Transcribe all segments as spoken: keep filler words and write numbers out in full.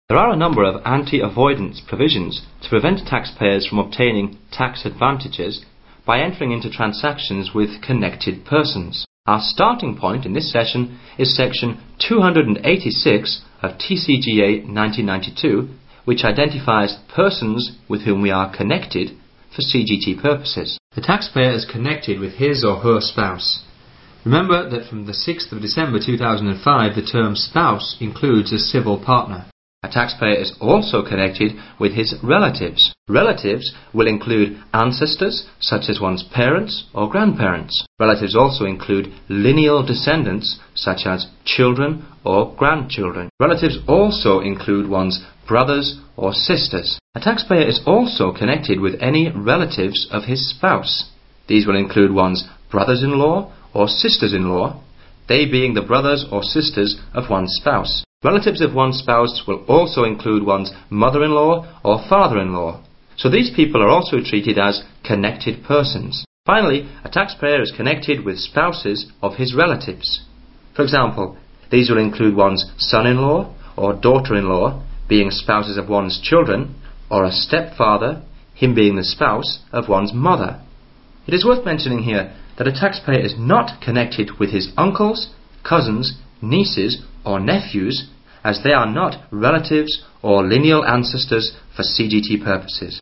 There are a number of anti-avoidance provisions to prevent taxpayers from obtaining tax advantages by entering into transactions with connected persons. Our starting point in this session is section two hundred eighty-six of T C G A nineteen ninety-two, which identifies persons with whom we are connected for C G T purposes. The taxpayer is connected with his or her spouse. Remember that from the sixth of December two thousand five, the term spouse includes a civil partner. A taxpayer is also connected with his relatives. Relatives will include ancestors, such as one's parents or grandparents. Relatives also include lineal descendants, such as children or grandchildren. Relatives also include one's brothers or sisters. A taxpayer is also connected with any relatives of his spouse. These will include one's brothers-in-law or sisters-in-law, they being the brothers or sisters of one's spouse. Relatives of one's spouse will also include one's mother-in-law or father-in-law. So these people are also treated as connected persons. Finally, a taxpayer is connected with spouses of his relatives. For example, these will include one's son-in-law or daughter-in-law, being spouses of one's children, or a stepfather, him being the spouse of one's mother. It is worth mentioning here that a taxpayer is not connected with his uncles, cousins, nieces, or nephews, as they are not relatives or lineal ancestors for C G T purposes.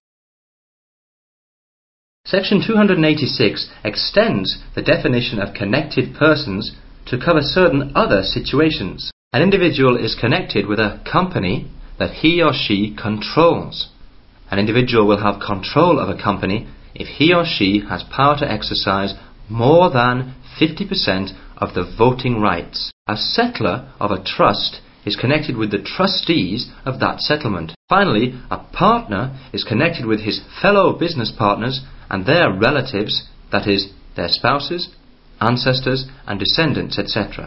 Section two hundred eighty-six extends the definition of connected persons to cover certain other situations. An individual is connected with a company that he or she controls. An individual will have control of a company if he or she has power to exercise more than fifty percent of the voting rights. A settler of a trust is connected with the trustees of that settlement. Finally, a partner is connected with his fellow business partners and their relatives, that is, their spouses, ancestors, and descendants, et cetera.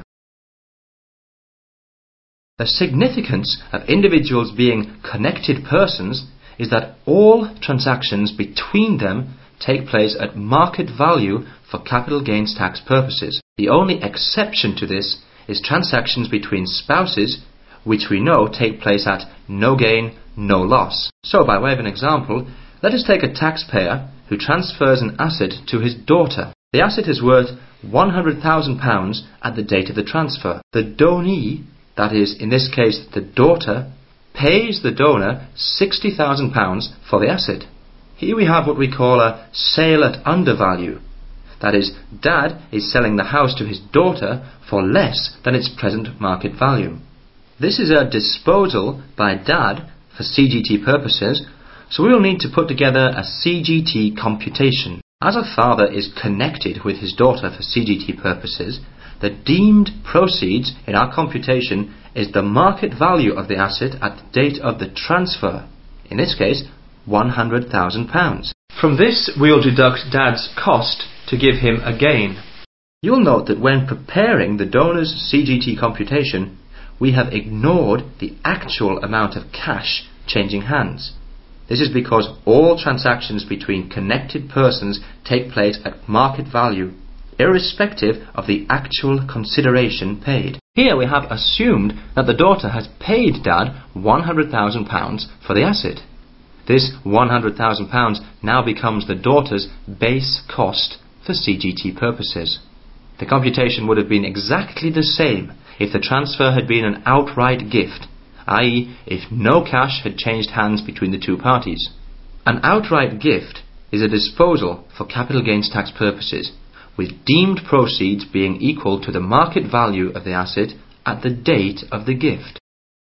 The significance of individuals being connected persons is that all transactions between them take place at market value for capital gains tax purposes. The only exception to this is transactions between spouses, which we know take place at no gain, no loss. So, by way of an example, let us take a taxpayer who transfers an asset to his daughter. The asset is worth one hundred thousand pounds at the date of the transfer. The donee, that is, in this case, the daughter, pays the donor sixty thousand pounds for the asset. Here we have what we call a sale at undervalue. That is, Dad is selling the house to his daughter for less than its present market value. This is a disposal by Dad for C G T purposes, so we will need to put together a C G T computation. As a father is connected with his daughter for C G T purposes, the deemed proceeds in our computation is the market value of the asset at the date of the transfer, in this case, one hundred thousand pounds. From this, we will deduct Dad's cost to give him a gain. You'll note that when preparing the donor's C G T computation, we have ignored the actual amount of cash changing hands. This is because all transactions between connected persons take place at market value, irrespective of the actual consideration paid. Here we have assumed that the daughter has paid Dad one hundred thousand pounds for the asset. This one hundred thousand pounds now becomes the daughter's base cost for C G T purposes. The computation would have been exactly the same if the transfer had been an outright gift, that is, if no cash had changed hands between the two parties. An outright gift is a disposal for capital gains tax purposes, with deemed proceeds being equal to the market value of the asset at the date of the gift.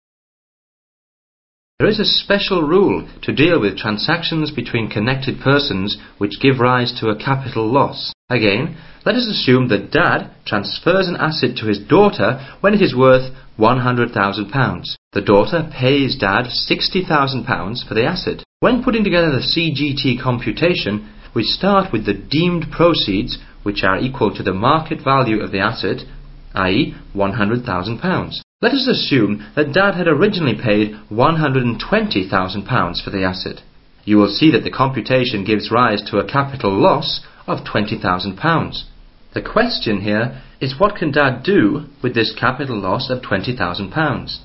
There is a special rule to deal with transactions between connected persons which give rise to a capital loss. Again, let us assume that Dad transfers an asset to his daughter when it is worth one hundred thousand pounds. The daughter pays Dad sixty thousand pounds for the asset. When putting together the C G T computation, we start with the deemed proceeds, which are equal to the market value of the asset, that is, one hundred thousand pounds. Let us assume that Dad had originally paid one hundred twenty thousand pounds for the asset. You will see that the computation gives rise to a capital loss of twenty thousand pounds. The question here is, what can Dad do with this capital loss of twenty thousand pounds?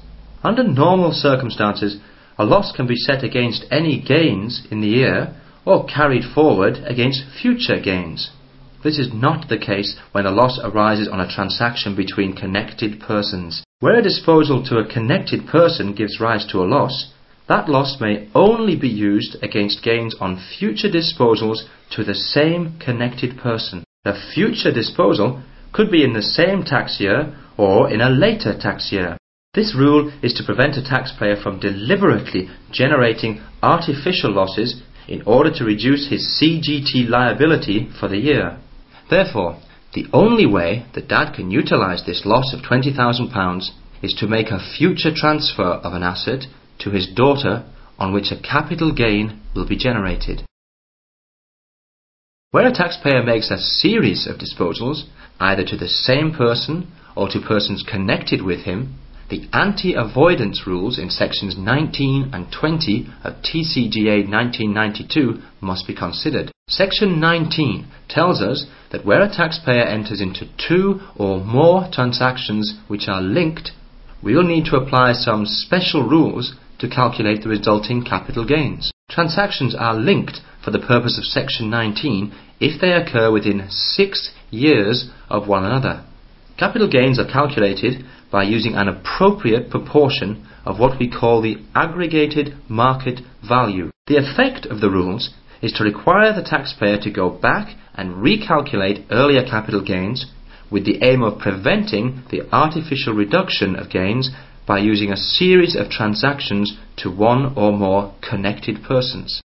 Under normal circumstances, a loss can be set against any gains in the year or carried forward against future gains. This is not the case when a loss arises on a transaction between connected persons. Where a disposal to a connected person gives rise to a loss, that loss may only be used against gains on future disposals to the same connected person. A future disposal could be in the same tax year or in a later tax year. This rule is to prevent a taxpayer from deliberately generating artificial losses in order to reduce his C G T liability for the year. Therefore, the only way that Dad can utilise this loss of twenty thousand pounds is to make a future transfer of an asset to his daughter on which a capital gain will be generated. Where a taxpayer makes a series of disposals, either to the same person or to persons connected with him, the anti-avoidance rules in sections nineteen and twenty of T C G A nineteen ninety-two must be considered. Section nineteen tells us that where a taxpayer enters into two or more transactions which are linked, we will need to apply some special rules to calculate the resulting capital gains. Transactions are linked for the purpose of section nineteen if they occur within six years of one another. Capital gains are calculated by using an appropriate proportion of what we call the aggregated market value. The effect of the rules is to require the taxpayer to go back and recalculate earlier capital gains with the aim of preventing the artificial reduction of gains by using a series of transactions to one or more connected persons.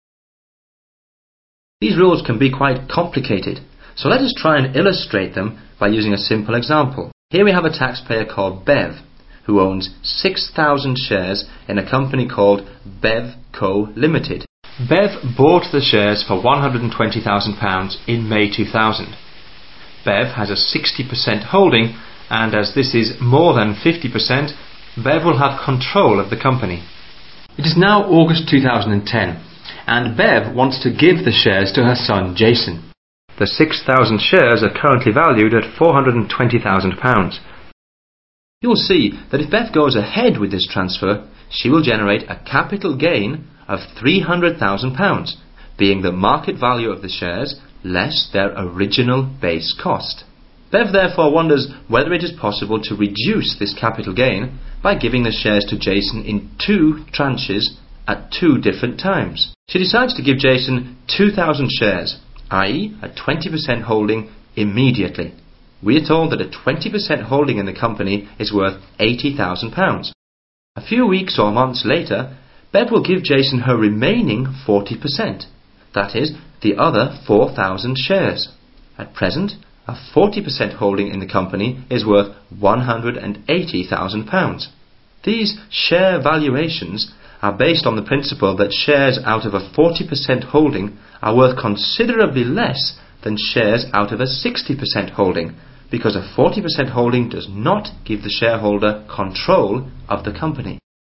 These rules can be quite complicated, so let us try and illustrate them by using a simple example. Here we have a taxpayer called Bev, who owns six thousand shares in a company called Bev Co Limited. Bev bought the shares for one hundred twenty thousand pounds in May two thousand. Bev has a sixty percent holding, and as this is more than fifty percent, Bev will have control of the company. It is now August two thousand ten, and Bev wants to give the shares to her son Jason. The six thousand shares are currently valued at four hundred twenty thousand pounds. You will see that if Bev goes ahead with this transfer, she will generate a capital gain of three hundred thousand pounds, being the market value of the shares less their original base cost. Bev therefore wonders whether it is possible to reduce this capital gain by giving the shares to Jason in two tranches at two different times. She decides to give Jason two thousand shares, that is a twenty percent holding, immediately. We are told that a twenty percent holding in the company is worth eighty thousand pounds. A few weeks or months later, Bev will give Jason her remaining forty percent, that is, the other four thousand shares. At present, a forty percent holding in the company is worth one hundred eighty thousand pounds. These share valuations are based on the principle that shares out of a forty percent holding are worth considerably less than shares out of a sixty percent holding, because a forty percent holding does not give the shareholder control of the company.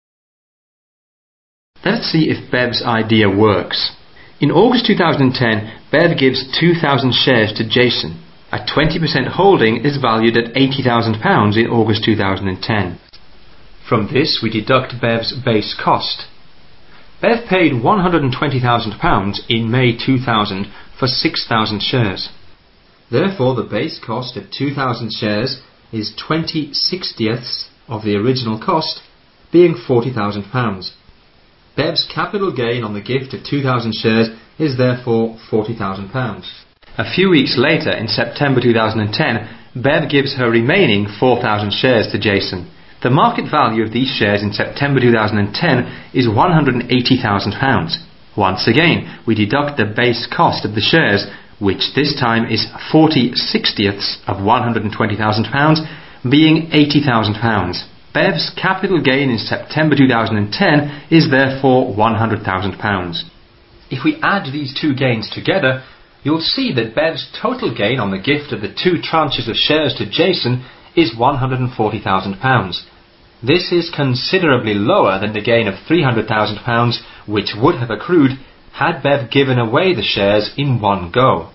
Let's see if Bev's idea works. In August two thousand ten, Bev gives two thousand shares to Jason. A twenty percent holding is valued at eighty thousand pounds in August two thousand ten. From this we deduct Bev's base cost. Bev paid one hundred twenty thousand pounds in May two thousand for six thousand shares. Therefore the base cost of two thousand shares is twenty sixtieths of the original cost, being forty thousand pounds. Bev's capital gain on the gift of two thousand shares is therefore forty thousand pounds. A few weeks later, in September two thousand ten, Bev gives her remaining four thousand shares to Jason. The market value of these shares in September two thousand ten is one hundred eighty thousand pounds. Once again, we deduct the base cost of the shares, which this time is forty sixtieths of one hundred twenty thousand pounds, being eighty thousand pounds. Bev's capital gain in September two thousand ten is therefore one hundred thousand pounds. If we add these two gains together, you'll see that Bev's total gain on the gift of the two tranches of shares to Jason is one hundred forty thousand pounds. This is considerably lower than the gain of three hundred thousand pounds which would have accrued had Bev given away the shares in one go.